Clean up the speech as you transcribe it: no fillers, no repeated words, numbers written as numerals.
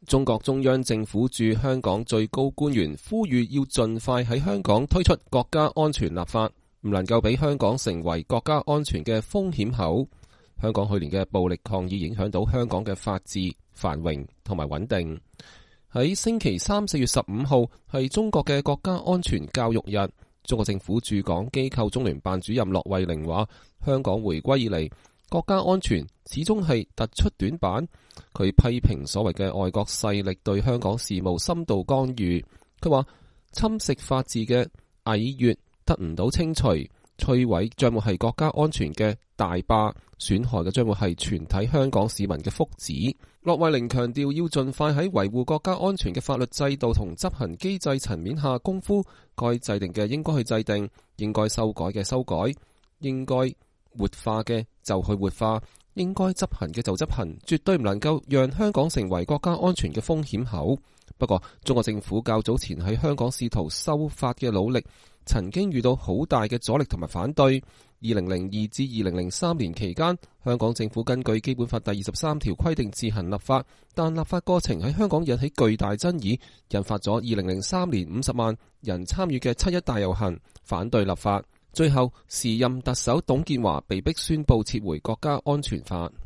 中國中央政府駐香港最高官員呼籲要盡快喺香港推出國家安全立法，唔能夠俾香港成為國家安全嘅風險口。香港去年嘅暴力抗議影響到香港嘅法治、繁榮同埋穩定。喺星期三4月15號係中國嘅國家安全教育日。中國政府駐港機構中聯辦主任駱惠寧話：香港回歸以嚟，國家安全始終係突出短板。佢批評所謂嘅外國勢力對香港事務深度干預。佢話侵蝕法治嘅蟻穴得唔到清除，摧毀將會係國家安全嘅大壩，損害嘅將會係全體香港市民嘅福祉。駱惠寧強調要盡快喺維護國家安全嘅法律制度同執行機制層面下功夫，該制定嘅應該去制定，應該修改嘅修改，應該活化嘅就去活化，應該執行嘅就執行，絕對唔能夠讓香港成為國家安全嘅風險口。不過，中國政府較早前喺香港試圖修法嘅努力，曾經遇到好大嘅阻力同埋反對。2002至2003年期間，香港政府根據基本法第23條規定自行立法，但立法過程喺香港引起巨大爭議，引發咗2003年50萬人參與嘅7·1大遊行，反對立法。最後，時任特首董建華被迫宣布撤回國家安全法。